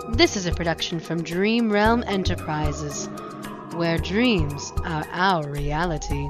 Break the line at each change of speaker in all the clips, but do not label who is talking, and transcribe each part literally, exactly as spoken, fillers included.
This is a production from Dream Realm Enterprises, where dreams are our reality.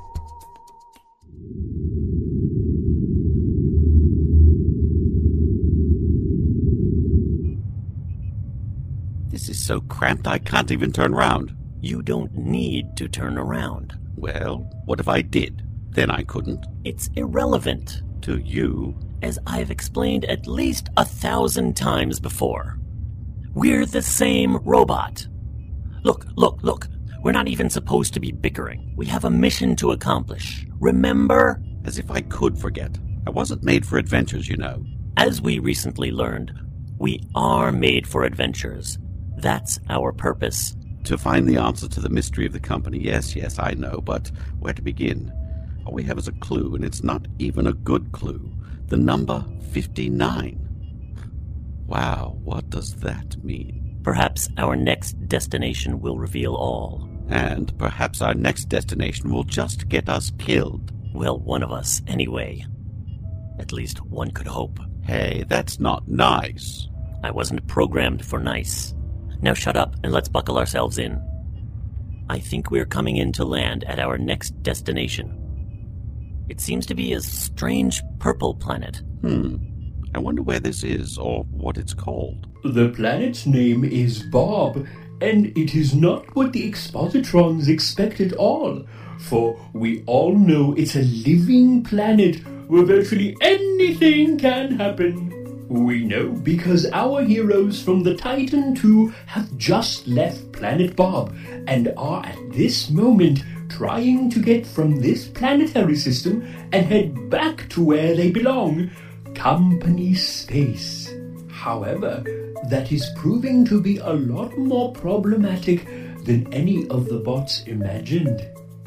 This is so cramped I can't even turn around.
You don't need to turn around.
Well, what if I did? Then I couldn't.
It's irrelevant.
To you?
As I've explained at least a thousand times before. We're the same robot. Look, look, look. We're not even supposed to be bickering. We have a mission to accomplish. Remember?
As if I could forget. I wasn't made for adventures, you know.
As we recently learned, we are made for adventures. That's our purpose.
To find the answer to the mystery of the company. Yes, yes, I know, but where to begin? All we have is a clue, and it's not even a good clue. The number fifty-nine. Wow, what does that mean?
Perhaps our next destination will reveal all.
And perhaps our next destination will just get us killed.
Well, one of us, anyway. At least one could hope.
Hey, that's not nice.
I wasn't programmed for nice. Now shut up and let's buckle ourselves in. I think we're coming in to land at our next destination. It seems to be a strange purple planet.
Hmm. I wonder where this is, or what it's called.
The planet's name is Bob, and it is not what the expositrons expect at all, for we all know it's a living planet where virtually anything can happen. We know because our heroes from the Titan two have just left Planet Bob and are at this moment trying to get from this planetary system and head back to where they belong, Company Space. However, that is proving to be a lot more problematic than any of the bots imagined.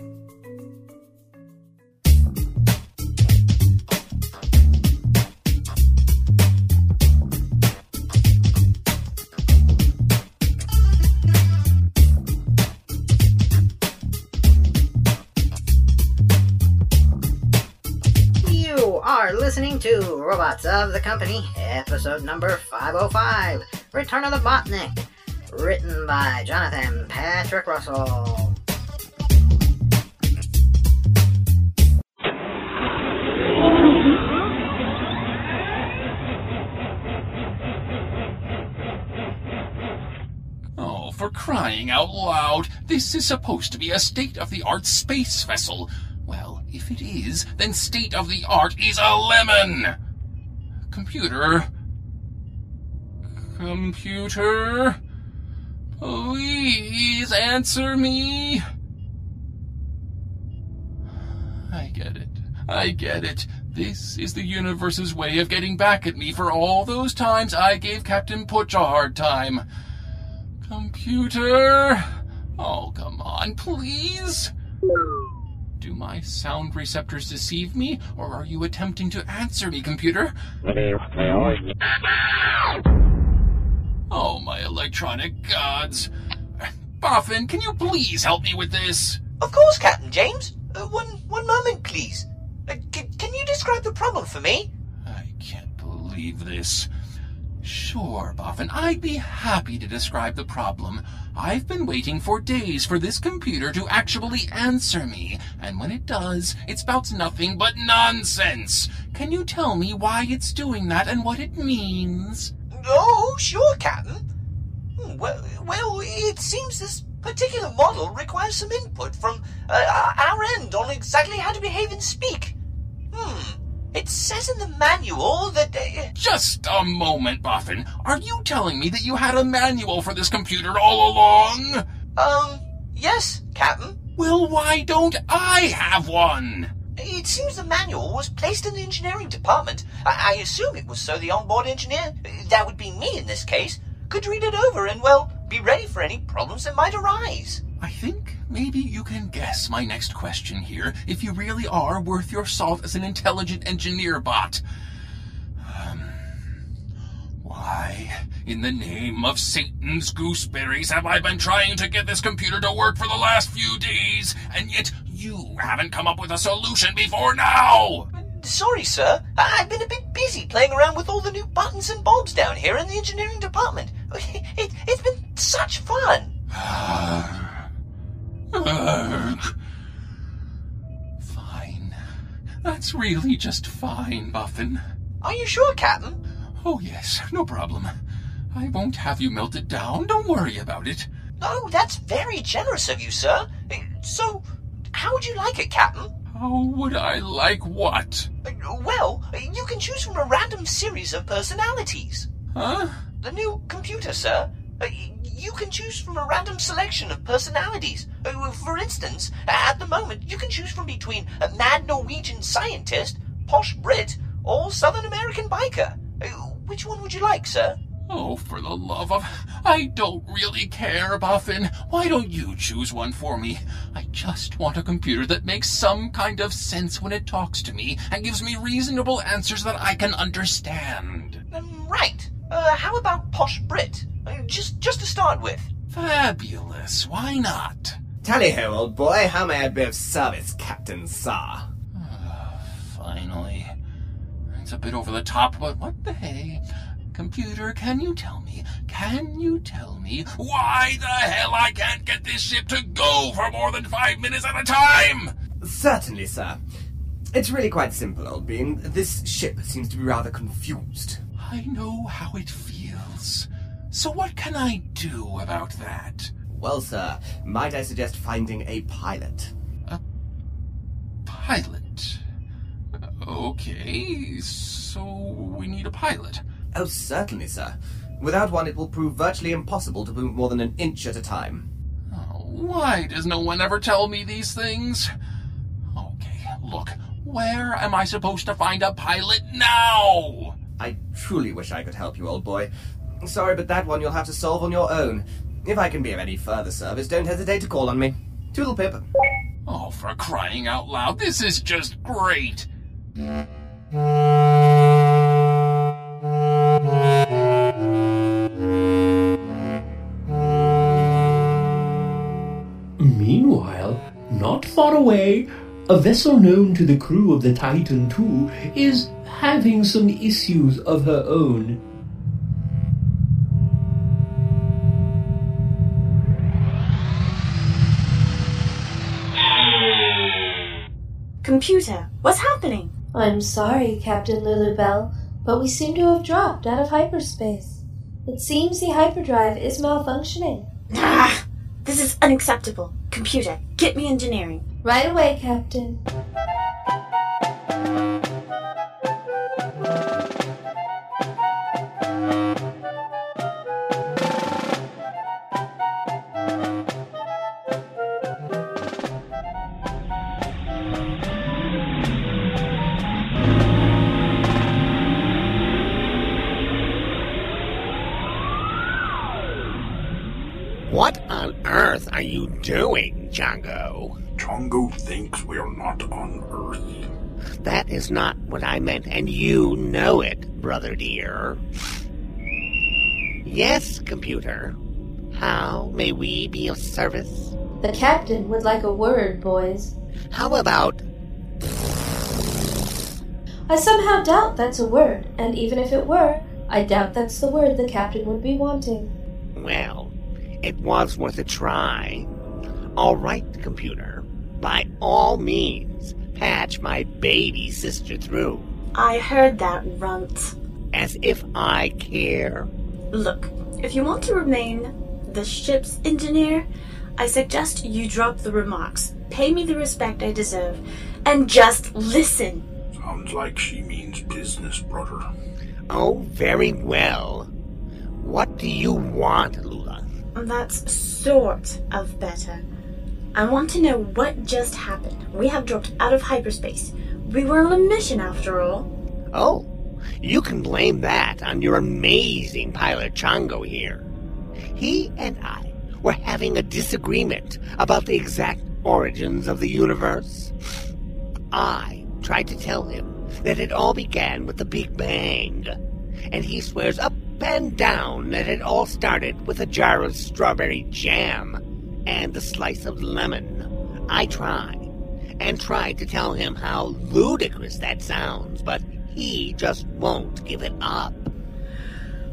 Listening to Robots of the Company, episode number five oh five, Return of the Botnik, written by Jonathan Patrick Russell.
Oh, for crying out loud, this is supposed to be a state-of-the-art space vessel. Well, if it is, then state-of-the-art is a lemon! Computer... Computer... Please answer me! I get it. I get it. This is the universe's way of getting back at me for all those times I gave Captain Putch a hard time. Computer... Oh, come on, please? Do my sound receptors deceive me, or are you attempting to answer me, computer? Oh, my electronic gods. Boffin, can you please help me with this?
Of course, Captain James. Uh, one one moment, please. Uh, c- can you describe the problem for me?
I can't believe this. Sure, Boffin, I'd be happy to describe the problem. I've been waiting for days for this computer to actually answer me, and when it does, it spouts nothing but nonsense. Can you tell me why it's doing that and what it means?
Oh, sure, Captain. Well, well it seems this particular model requires some input from uh, our end on exactly how to behave and speak. Hmm. It says in the manual that... Uh...
Just a moment, Boffin. Are you telling me that you had a manual for this computer all along?
Um, yes, Captain.
Well, why don't I have one?
It seems the manual was placed in the engineering department. I, I assume it was so the onboard engineer, that would be me in this case, could read it over and, well, be ready for any problems that might arise.
I think maybe you can guess my next question here, if you really are worth your salt as an intelligent engineer bot. Um, why, in the name of Satan's gooseberries, have I been trying to get this computer to work for the last few days, and yet you haven't come up with a solution before now?
Sorry, sir. I've been a bit busy playing around with all the new buttons and bulbs down here in the engineering department. It, it's been such fun.
Fine. That's really just fine, Buffin.
Are you sure, Captain?
Oh, yes, no problem. I won't have you melted down. Don't worry about it.
Oh, that's very generous of you, sir. So, how would you like it, Captain?
How would I like what?
Well, you can choose from a random series of personalities.
Huh?
The new computer, sir. You can choose from a random selection of personalities. For instance, at the moment, you can choose from between a mad Norwegian scientist, posh Brit, or Southern American biker. Which one would you like, sir?
Oh, for the love of... I don't really care, Buffin. Why don't you choose one for me? I just want a computer that makes some kind of sense when it talks to me and gives me reasonable answers that I can understand.
Um, right. Uh, how about posh Brit? Uh, just, just to start with.
Fabulous. Why not?
Tally-ho, old boy. How may I be of service, Captain Saar?
Finally. It's a bit over the top, but what the hey? Computer, can you tell me, can you tell me why the hell I can't get this ship to go for more than five minutes at a time?
Certainly, sir. It's really quite simple, old bean. This ship seems to be rather confused.
I know how it feels. So what can I do about that?
Well, sir, might I suggest finding a pilot?
A pilot? Okay, so we need a pilot.
Oh, certainly, sir. Without one, it will prove virtually impossible to move more than an inch at a time.
Oh, why does no one ever tell me these things? Okay, look, where am I supposed to find a pilot now?
I truly wish I could help you, old boy. Sorry, but that one you'll have to solve on your own. If I can be of any further service, don't hesitate to call on me. Toodle pip.
Oh, for crying out loud, this is just great.
Meanwhile, not far away, a vessel known to the crew of the Titan two is having some issues of her own.
Computer, what's happening?
I'm sorry, Captain Lulubelle, but we seem to have dropped out of hyperspace. It seems the hyperdrive is malfunctioning.
Ah, this is unacceptable. Computer, get me engineering.
Right away, Captain.
What on earth are you doing, Chongo?
Chongo thinks we're not on Earth.
That is not what I meant, and you know it, brother dear. Yes, computer. How may we be of service?
The captain would like a word, boys.
How about...
I somehow doubt that's a word, and even if it were, I doubt that's the word the captain would be wanting.
Well, it was worth a try. All right, computer. By all means, patch my baby sister through.
I heard that, runt.
As if I care.
Look, if you want to remain the ship's engineer, I suggest you drop the remarks, pay me the respect I deserve, and just listen.
Sounds like she means business, brother.
Oh, very well. What do you want, Lula?
That's sort of better. I want to know what just happened. We have dropped out of hyperspace. We were on a mission after all.
Oh, you can blame that on your amazing pilot Chongo here. He and I were having a disagreement about the exact origins of the universe. I tried to tell him that it all began with the Big Bang, and he swears up and down that it all started with a jar of strawberry jam and a slice of lemon. I tried, and tried to tell him how ludicrous that sounds, but he just won't give it up.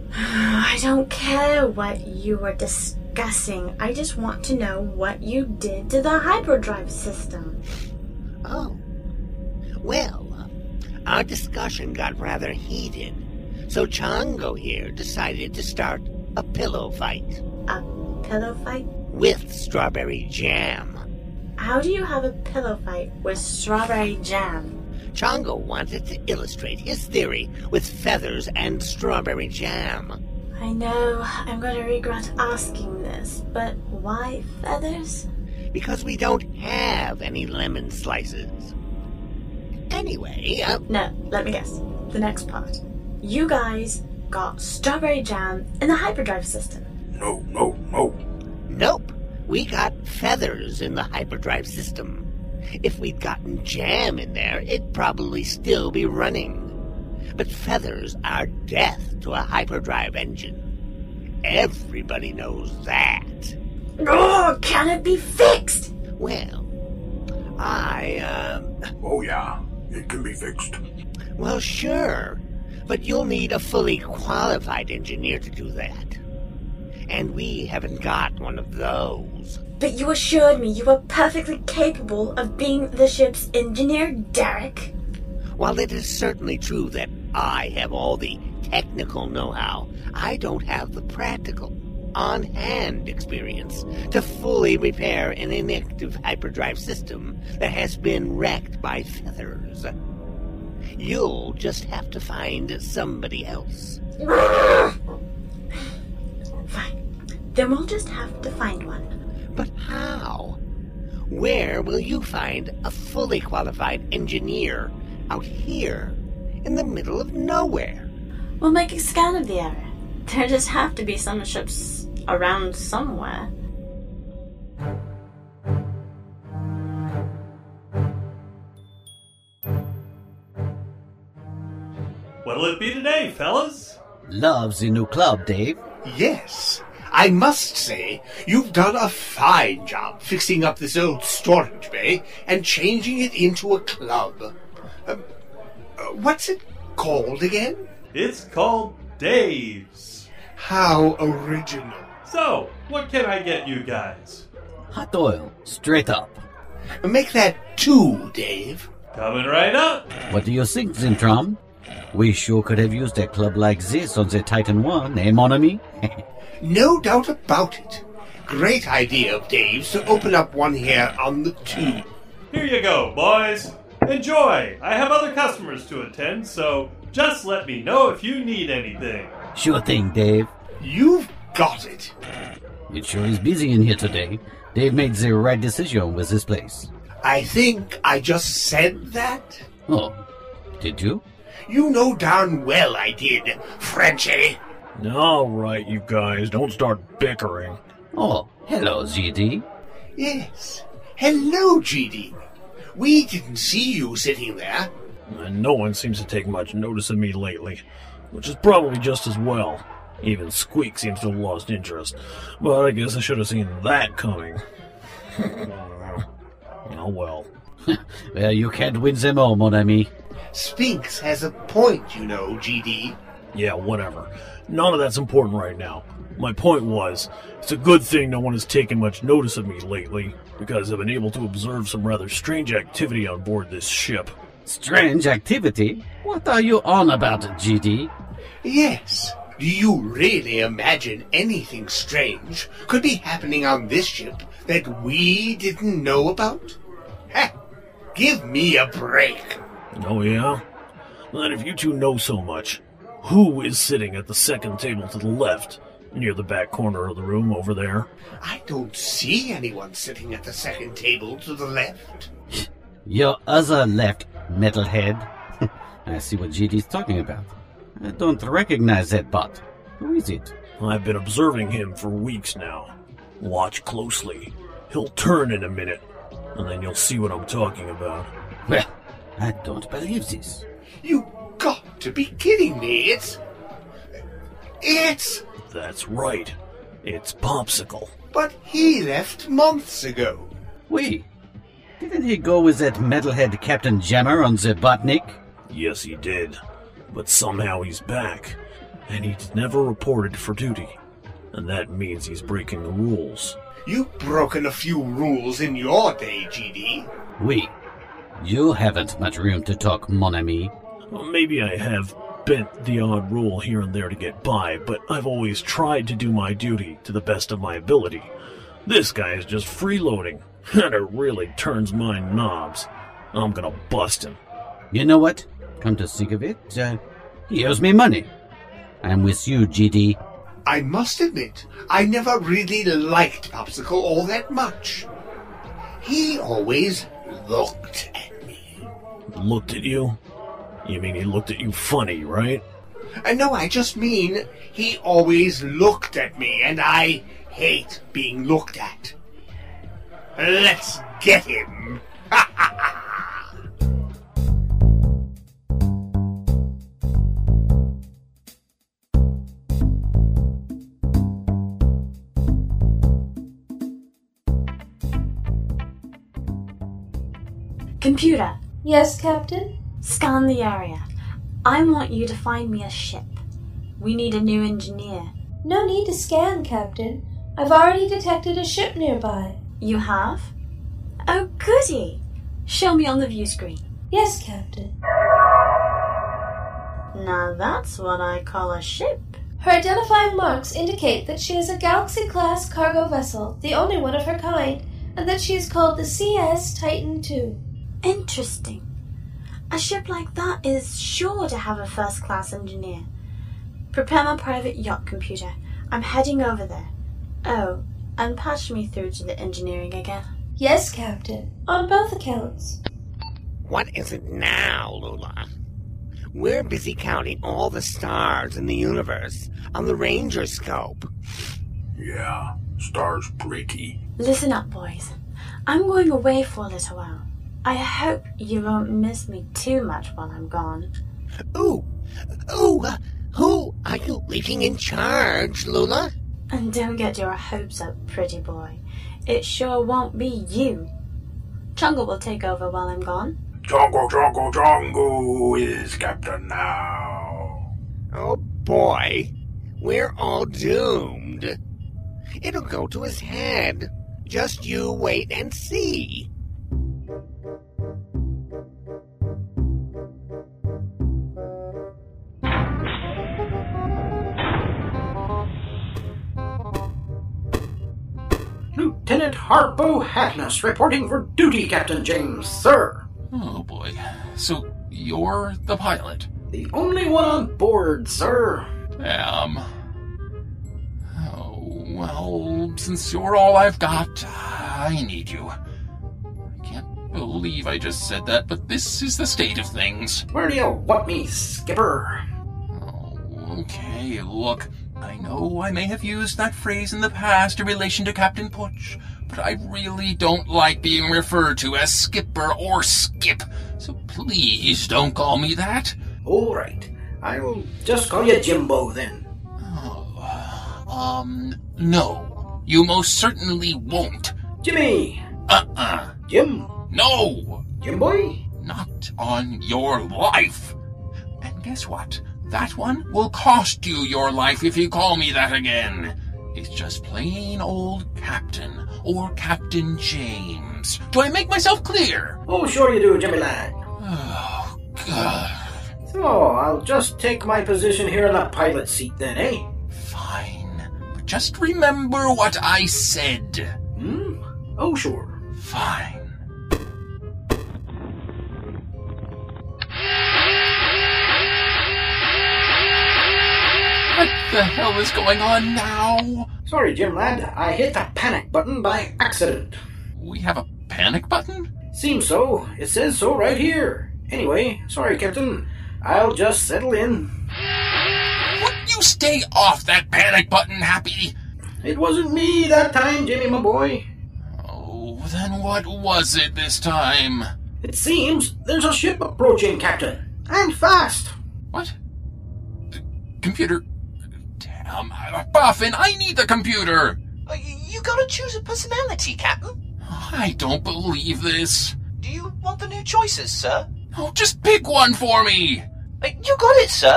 I don't care what you were discussing. I just want to know what you did to the hyperdrive system.
Oh. Well, uh, our discussion got rather heated, so Chongo here decided to start a pillow fight.
A pillow fight?
With strawberry jam.
How do you have a pillow fight with strawberry jam?
Chongo wanted to illustrate his theory with feathers and strawberry jam.
I know I'm going to regret asking this, but why feathers?
Because we don't have any lemon slices. Anyway, uh...
No, let me guess. The next part. You guys got strawberry jam in the hyperdrive system.
No, no, no.
Nope. We got feathers in the hyperdrive system. If we'd gotten jam in there, it'd probably still be running. But feathers are death to a hyperdrive engine. Everybody knows that.
Oh, can it be fixed?
Well, I, uh...
Oh, yeah. It can be fixed.
Well, sure. But you'll need a fully qualified engineer to do that. And we haven't got one of those.
But you assured me you were perfectly capable of being the ship's engineer, Derek.
While it is certainly true that I have all the technical know-how, I don't have the practical, on-hand experience to fully repair an inactive hyperdrive system that has been wrecked by feathers. You'll just have to find somebody else.
Fine. Then we'll just have to find one.
But how? Where will you find a fully qualified engineer out here in the middle of nowhere?
We'll make a scan of the area. There just have to be some ships around somewhere.
What'll it be today, fellas?
Love the new club, Dave.
Yes. I must say, you've done a fine job fixing up this old storage bay and changing it into a club. Um, uh, what's it called again?
It's called Dave's.
How original.
So, what can I get you guys?
Hot oil, straight up.
Make that two, Dave.
Coming right up.
What do you think, Zintram? We sure could have used a club like this on the Titan one, eh, mon ami?
No doubt about it. Great idea of Dave's to open up one here on the two.
Here you go, boys. Enjoy. I have other customers to attend, so just let me know if you need anything.
Sure thing, Dave.
You've got it.
It sure is busy in here today. Dave made the right decision with this place.
I think I just said that.
Oh, did you?
You know darn well I did, Frenchie.
All right, you guys, don't start bickering.
Oh, hello, G D.
Yes. Hello, G D. We didn't see you sitting there.
And no one seems to take much notice of me lately, which is probably just as well. Even Squeak seems to have lost interest, but I guess I should have seen that coming. Oh well.
Well, you can't win them all, mon ami.
Sphinx has a point, you know, G D.
Yeah, whatever. None of that's important right now. My point was, it's a good thing no one has taken much notice of me lately, because I've been able to observe some rather strange activity on board this ship.
Strange activity? What are you on about, G D?
Yes. Do you really imagine anything strange could be happening on this ship that we didn't know about? Ha! Give me a break.
Oh, yeah? Then if you two know so much, who is sitting at the second table to the left, near the back corner of the room over there?
I don't see anyone sitting at the second table to the left.
Your other left, metalhead. I see what G D's talking about. I don't recognize that bot. Who is it?
I've been observing him for weeks now. Watch closely. He'll turn in a minute, and then you'll see what I'm talking about.
Well, I don't believe this.
You got to be kidding me. It's... It's...
That's right. It's Popsicle.
But he left months ago.
Wait. Didn't he go with that metalhead Captain Jammer on the Botnik?
Yes, he did. But somehow he's back. and he's never reported for duty. And that means he's breaking the rules.
You've broken a few rules in your day, G D.
Oui. You haven't much room to talk, mon ami.
Well, maybe I have bent the odd rule here and there to get by, but I've always tried to do my duty to the best of my ability. This guy is just freeloading, and it really turns my knobs. I'm gonna bust him.
You know what? Come to think of it, uh, he owes me money. I'm with you, G D.
I must admit, I never really liked Popsicle all that much. He always looked at me.
Looked at you? You mean he looked at you funny, right?
Uh, no, I just mean he always looked at me, and I hate being looked at. Let's get him!
Computer.
Yes, Captain?
Scan the area. I want you to find me a ship. We need a new engineer.
No need to scan, Captain. I've already detected a ship nearby.
You have? Oh, goody. Show me on the view screen.
Yes, Captain.
Now that's what I call a ship.
Her identifying marks indicate that she is a Galaxy-class cargo vessel, the only one of her kind, and that she is called the C S Titan two.
Interesting. A ship like that is sure to have a first-class engineer. Prepare my private yacht, Computer. I'm heading over there. Oh, and patch me through to the engineering again.
Yes, Captain. On both accounts.
What is it now, Lula? We're busy counting all the stars in the universe on the Ranger scope.
Yeah, stars pretty.
Listen up, boys. I'm going away for a little while. I hope you won't miss me too much while I'm gone.
Ooh, ooh, uh, who are you leaving in charge, Lula?
And don't get your hopes up, pretty boy. It sure won't be you. Chungo will take over while I'm gone.
Chongo, Chongo, Chongo is captain now.
Oh boy, we're all doomed. It'll go to his head. Just you wait and see.
Lieutenant Harpo Hackness reporting for duty, Captain James, sir.
Oh boy. So you're the pilot?
The only one on board, sir.
Damn. Oh, well, since you're all I've got, I need you. I can't believe I just said that, but this is the state of things.
Where do you want me, Skipper?
Oh, okay, look. I know I may have used that phrase in the past in relation to Captain Putch, but I really don't like being referred to as Skipper or Skip, so please don't call me that.
All right. I'll just call you Jimbo then.
Oh, um, no. You most certainly won't.
Jimmy!
Uh-uh.
Jim?
No!
Jimboy?
Not on your life. And guess what? That one will cost you your life if you call me that again. It's just plain old Captain, or Captain James. Do I make myself clear?
Oh, sure you do, Jimmy lad.
Oh, God.
So, I'll just take my position here in the pilot seat then, eh?
Fine. But just remember what I said.
Hmm? Oh, sure.
Fine. What the hell is going on now?
Sorry, Jim lad. I hit the panic button by accident.
We have a panic button?
Seems so. It says so right here. Anyway, sorry, Captain. I'll just settle in.
Would you stay off that panic button, Happy?
It wasn't me that time, Jimmy, my boy.
Oh, then what was it this time?
It seems there's a ship approaching, Captain. And fast.
What? The computer... Damn, Boffin, I need the computer!
Uh, you gotta choose a personality, Captain.
I don't believe this.
Do you want the new choices, sir?
Oh, just pick one for me!
Uh, you got it, sir.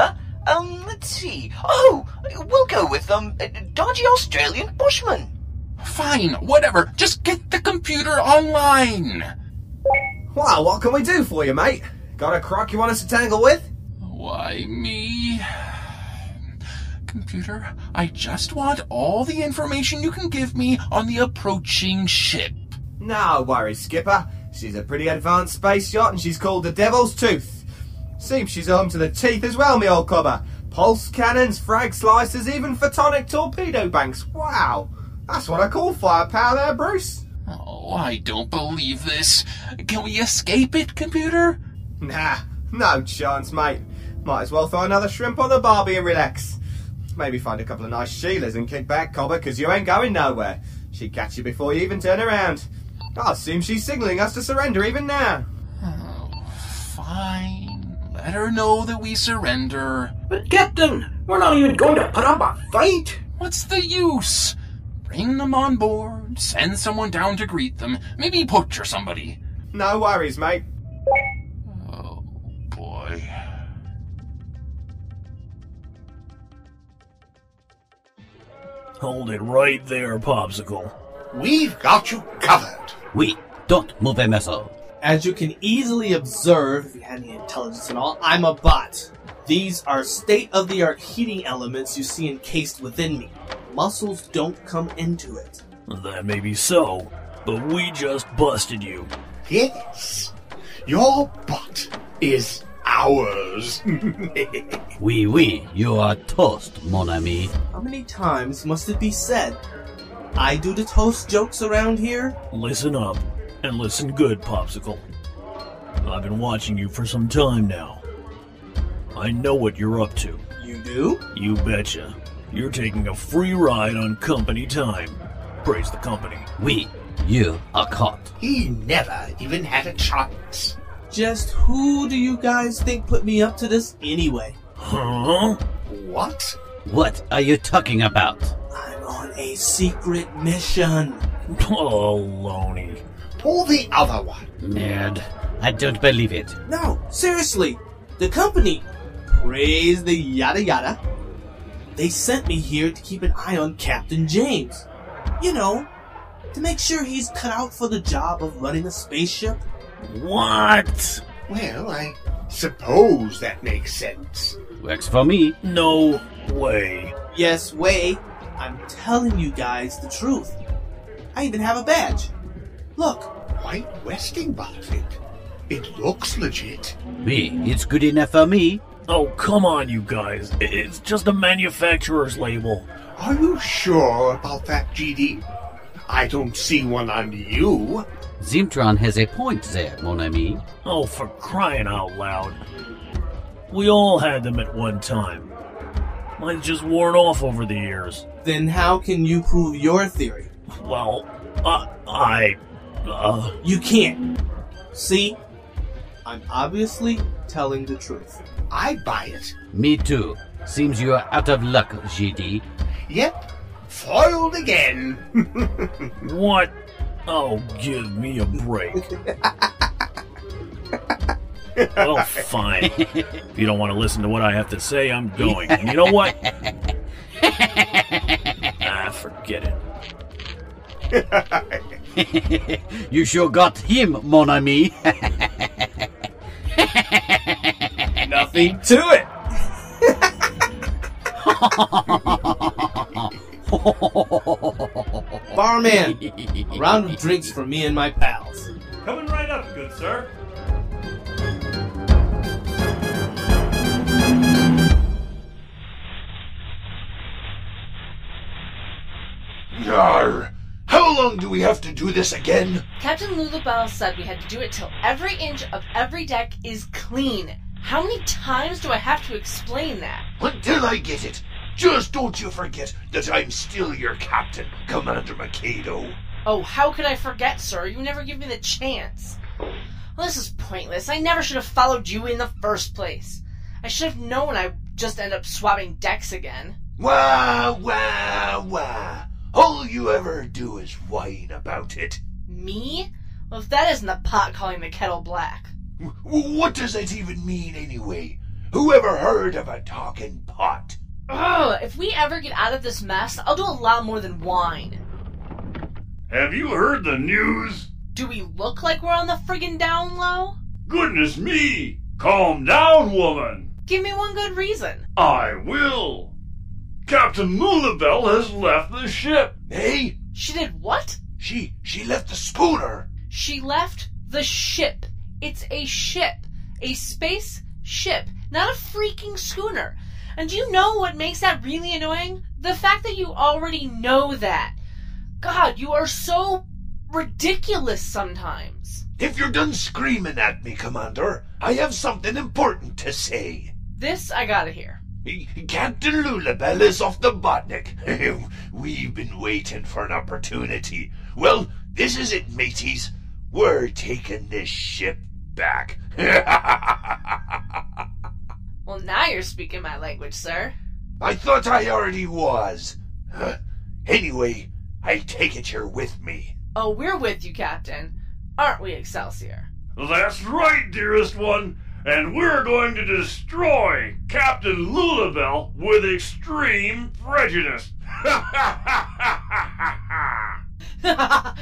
Um, let's see. Oh, we'll go with, um, dodgy Australian bushman.
Fine, whatever. Just get the computer online.
Well, what can we do for you, mate? Got a crock you want us to tangle with?
Why me? Computer, I just want all the information you can give me on the approaching ship.
No worries, Skipper. She's a pretty advanced space yacht and she's called the Devil's Tooth. Seems she's armed to the teeth as well, me old cobber. Pulse cannons, frag slicers, even photonic torpedo banks. Wow, that's what I call firepower there, Bruce.
Oh, I don't believe this. Can we escape it, computer?
Nah, no chance, mate. Might as well throw another shrimp on the barbie and relax. Maybe find a couple of nice Sheilas and kick back, cobber, because you ain't going nowhere. She'd catch you before you even turn around. I assume she's signalling us to surrender even now.
Oh, fine. Let her know that we surrender.
But Captain, we're not even going to put up a fight.
What's the use? Bring them on board, send someone down to greet them, maybe butcher somebody.
No worries, mate.
Oh, boy.
Hold it right there, Popsicle.
We've got you covered.
We don't move a missile.
As you can easily observe, if you had any intelligence at all, I'm a bot. These are state-of-the-art heating elements you see encased within me. Muscles don't come into it.
That may be so, but we just busted you.
Yes, your butt is ours.
Oui, oui, you are toast, mon ami.
How many times must it be said? I do the toast jokes around here?
Listen up, and listen good, Popsicle. I've been watching you for some time now. I know what you're up to.
You do?
You betcha. You're taking a free ride on company time. Praise the company.
We, you are caught.
He never even had a chance.
Just who do you guys think put me up to this anyway?
Huh?
What?
What are you talking about?
I'm on a secret mission.
Oh, Loney.
Pull the other one.
Nerd, I don't believe it.
No, seriously. The company, praise the yada yada, they sent me here to keep an eye on Captain James. You know, to make sure he's cut out for the job of running a spaceship.
What?
Well, I suppose that makes sense.
Works for me.
No way.
Yes, way. I'm telling you guys the truth. I even have a badge. Look.
White Westing Barfit. It looks legit.
Me, it's good enough for me.
Oh, come on, you guys. It's just a manufacturer's label.
Are you sure about that, G D? I don't see one on you.
Zimtron has a point there, mon ami.
Oh, for crying out loud. We all had them at one time. Mine's just worn off over the years.
Then how can you prove your theory?
Well, uh, I... Uh...
You can't. See? I'm obviously telling the truth.
I buy it.
Me too. Seems you are out of luck, G D.
Yep. Foiled again.
What? Oh, give me a break. Oh, fine. If you don't want to listen to what I have to say, I'm going. And you know what? Ah, forget
it. You sure got him, mon ami.
Nothing to it. Barman, a round of drinks for me and my pals.
Coming right up, good sir.
Yarr! How long do we have to do this again?
Captain Lulabelle said we had to do it till every inch of every deck is clean. How many times do I have to explain that?
Until I get it. Just don't you forget that I'm still your captain, Commander Mikado.
Oh, how could I forget, sir? You never give me the chance. Well, this is pointless. I never should have followed you in the first place. I should have known I'd just end up swapping decks again.
Wah, wah, wah. All you ever do is whine about it.
Me? Well, if that isn't the pot calling the kettle black.
W- what does that even mean, anyway? Who ever heard of a talking pot?
Ugh, if we ever get out of this mess, I'll do a lot more than whine.
Have you heard the news?
Do we look like we're on the friggin' down low?
Goodness me! Calm down, woman!
Give me one good reason.
I will! Captain Lulabelle has left the ship!
Hey?
She did what?
She, she left the schooner!
She left the ship. It's a ship. A space ship, not a freaking schooner. And do you know what makes that really annoying? The fact that you already know that. God, you are so ridiculous sometimes.
If you're done screaming at me, Commander, I have something important to say.
This I gotta hear.
Captain Lulabelle is off the Botnik. We've been waiting for an opportunity. Well, this is it, mateys. We're taking this ship back.
Well, now you're speaking my language, sir.
I thought I already was. Huh. Anyway, I take it you're with me.
Oh, we're with you, Captain. Aren't we, Excelsior?
That's right, dearest one. And we're going to destroy Captain Lulabelle with extreme prejudice.
Yeah,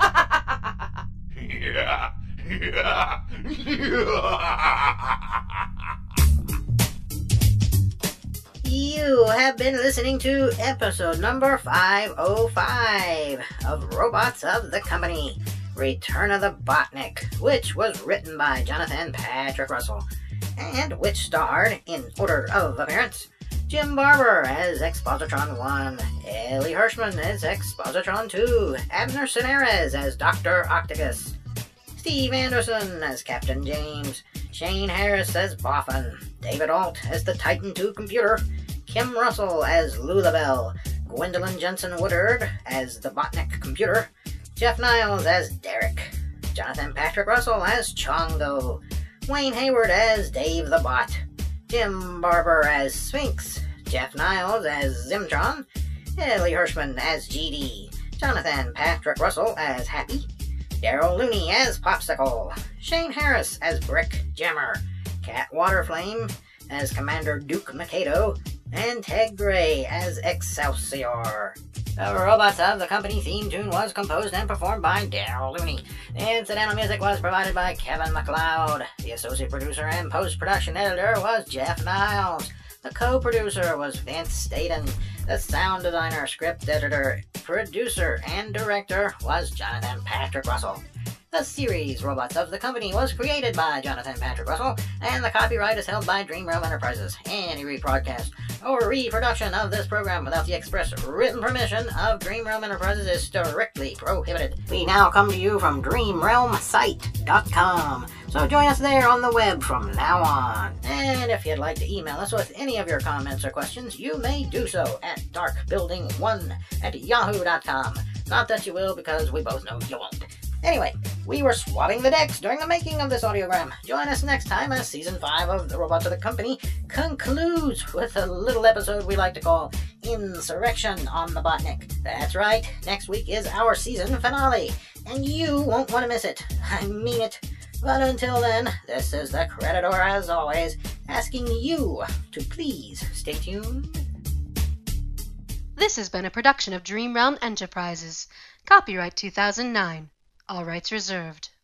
yeah, yeah.
You have been listening to episode number five oh five of Robots of the Company, Return of the Botnik, which was written by Jonathan Patrick Russell, and which starred, in order of appearance, Jim Barber as Expositron one, Ellie Hirschman as Expositron two, Abner Cineres as Doctor Octopus, Steve Anderson as Captain James, Shane Harris as Boffin, David Alt as the Titan two computer, Kim Russell as Lulabelle, Gwendolyn Jensen Woodard as the Botnik computer, Jeff Niles as Derek, Jonathan Patrick Russell as Chongo, Wayne Hayward as Dave the Bot, Jim Barber as Sphinx, Jeff Niles as Zimtron, Ellie Hirschman as G D, Jonathan Patrick Russell as Happy, Daryl Looney as Popsicle, Shane Harris as Brick Jammer, Cat Waterflame as Commander Duke Mikado, and Ted Gray as Excelsior. The Robots of the Company theme tune was composed and performed by Daryl Looney. The incidental music was provided by Kevin MacLeod. The associate producer and post-production editor was Jeff Niles. The co-producer was Vince Staten. The sound designer, script editor, producer, and director was Jonathan Patrick Russell. The series Robots of the Company was created by Jonathan Patrick Russell, and the copyright is held by Dream Realm Enterprises. Any rebroadcast or reproduction of this program without the express written permission of Dream Realm Enterprises is strictly prohibited. We now come to you from dream realm site dot com, so join us there on the web from now on. And if you'd like to email us with any of your comments or questions, you may do so at dark building one at yahoo dot com. Not that you will, because we both know you won't. Anyway, we were swabbing the decks during the making of this audiogram. Join us next time as Season five of The Robots of the Company concludes with a little episode we like to call Insurrection on the Botnik. That's right, next week is our season finale, and you won't want to miss it. I mean it. But until then, this is the Creditor as always, asking you to please stay tuned.
This has been a production of Dream Realm Enterprises. Copyright two thousand nine. All rights reserved.